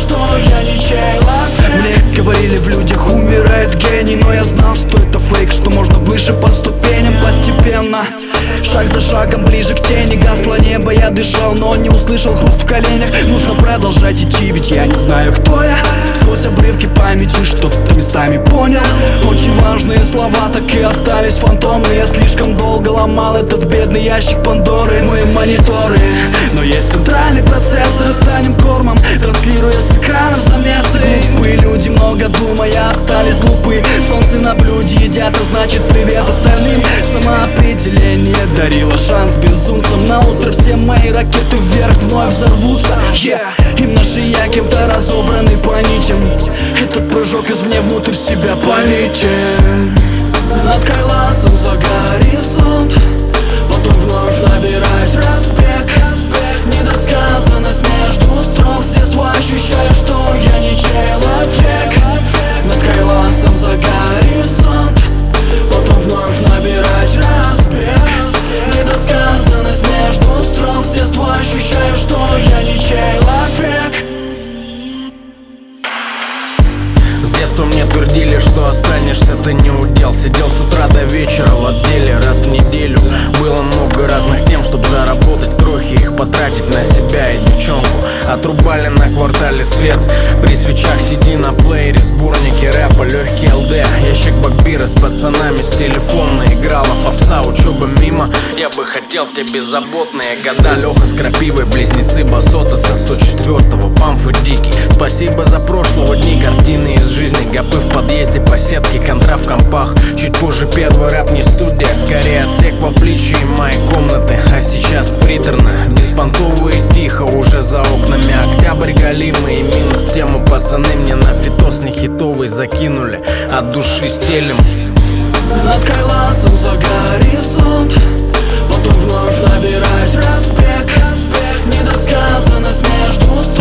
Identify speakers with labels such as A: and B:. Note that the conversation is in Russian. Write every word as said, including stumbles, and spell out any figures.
A: что я не человек. Мне говорили, в людях умирает гений, но я знал, что это фейк, что можно выше по ступеням постепенно. Шаг за шагом ближе к тени, гасло небо, я дышал, но не услышал хруст в коленях. Нужно продолжать идти, ведь я не знаю, кто я. Сквозь обрывки памяти что-то местами понял. Очень важные слова так и остались фантомы. Я слишком долго ломал этот бедный ящик Пандоры. Мы мониторы, но есть центральный процессор. Станем кормом, транслируя с экранов замесы. Глупые люди, много думая, остались глупы. Солнце на блюде едят, а значит привет остальным. Самоопределение дарило шанс безумцам. На утро все мои ракеты вверх вновь взорвутся, yeah. И наши я кем-то разобраны по нитям. Этот прыжок извне внутрь себя полетим. Над Кайласом за горизонт, потом вновь набирать разбег. Недосказанность между строк, с детства ощущаю, что я не человек. Над Кайласом за горизонт, потом вновь набирать разбег. Недосказанность между строк, с детства ощущаю, что я не человек.
B: С детства мне твердили, что останешься ты не удел. Сидел с утра до вечера в отделе раз в неделю. Было много разных тем, чтобы заработать крохи, их потратить на себя и девчонку. Отрубали на квартале свет, при свечах сиди на плеере, сборники рэпа, легкий эл дэ. Ящик бакбира с пацанами, с телефона играла попса, учеба мимо. Я бы хотел в те беззаботные года. Леха с крапивой, близнецы басота со сто четвёртого, памф и дикий. Спасибо за прошлого дни, картины из жизни. Гопы в подъезде, по сетке, контра в компах. Чуть позже первый рэп, не студия, скорее отсек в обличии моей комнаты. А сейчас приторно, беспонтово и тихо, уже за окнами октябрь галимый. И минус тему пацаны мне на фитос не хитовый закинули, от души стелим.
A: Над Кайласом за горизонт, потом вновь набирать разбег. Недосказанность между строк.